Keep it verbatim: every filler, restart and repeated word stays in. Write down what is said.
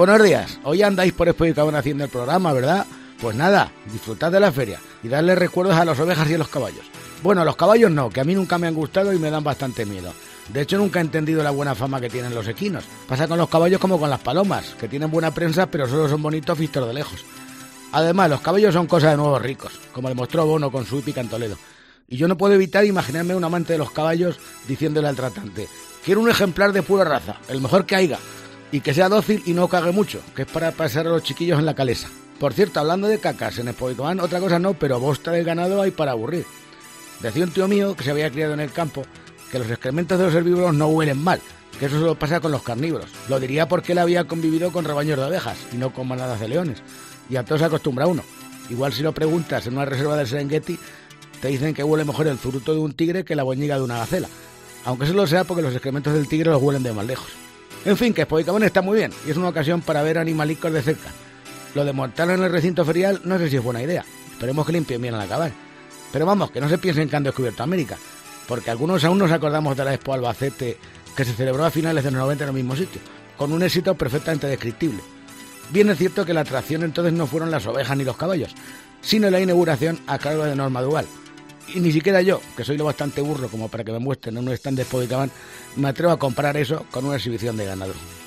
Buenos días, hoy andáis por Spoicabón haciendo el programa, ¿verdad? Pues nada, disfrutad de la feria y darle recuerdos a las ovejas y a los caballos. Bueno, los caballos no, que a mí nunca me han gustado y me dan bastante miedo. De hecho, nunca he entendido la buena fama que tienen los equinos. Pasa con los caballos como con las palomas, que tienen buena prensa pero solo son bonitos vistos de lejos. Además, los caballos son cosa de nuevos ricos, como demostró Bono con su hípica en Toledo. Y yo no puedo evitar imaginarme un amante de los caballos diciéndole al tratante: quiero un ejemplar de pura raza, el mejor que haya, y que sea dócil y no cague mucho, que es para pasar a los chiquillos en la calesa. Por cierto, hablando de cacas, en Spoicabón otra cosa no, pero bosta del ganado hay para aburrir. Decía un tío mío que se había criado en el campo que los excrementos de los herbívoros no huelen mal, que eso solo pasa con los carnívoros. Lo diría porque él había convivido con rebaños de ovejas y no con manadas de leones, y a todo se acostumbra uno. Igual si lo preguntas en una reserva del Serengeti, te dicen que huele mejor el zuruto de un tigre que la boñiga de una gacela, aunque solo sea porque los excrementos del tigre los huelen de más lejos. En fin, que Spoicabón está muy bien y es una ocasión para ver animalicos de cerca. Lo de montarlo en el recinto ferial no sé si es buena idea, esperemos que limpien bien al acabar. Pero vamos, que no se piensen que han descubierto América, porque algunos aún nos acordamos de la Expo Albacete que se celebró a finales de los noventa en el mismo sitio, con un éxito perfectamente descriptible. Bien es cierto que la atracción entonces no fueron las ovejas ni los caballos, sino la inauguración a cargo de Norma Duval. Y ni siquiera yo, que soy lo bastante burro como para que me muestren en un stand de Spoicabón, me atrevo a comparar eso con una exhibición de ganado.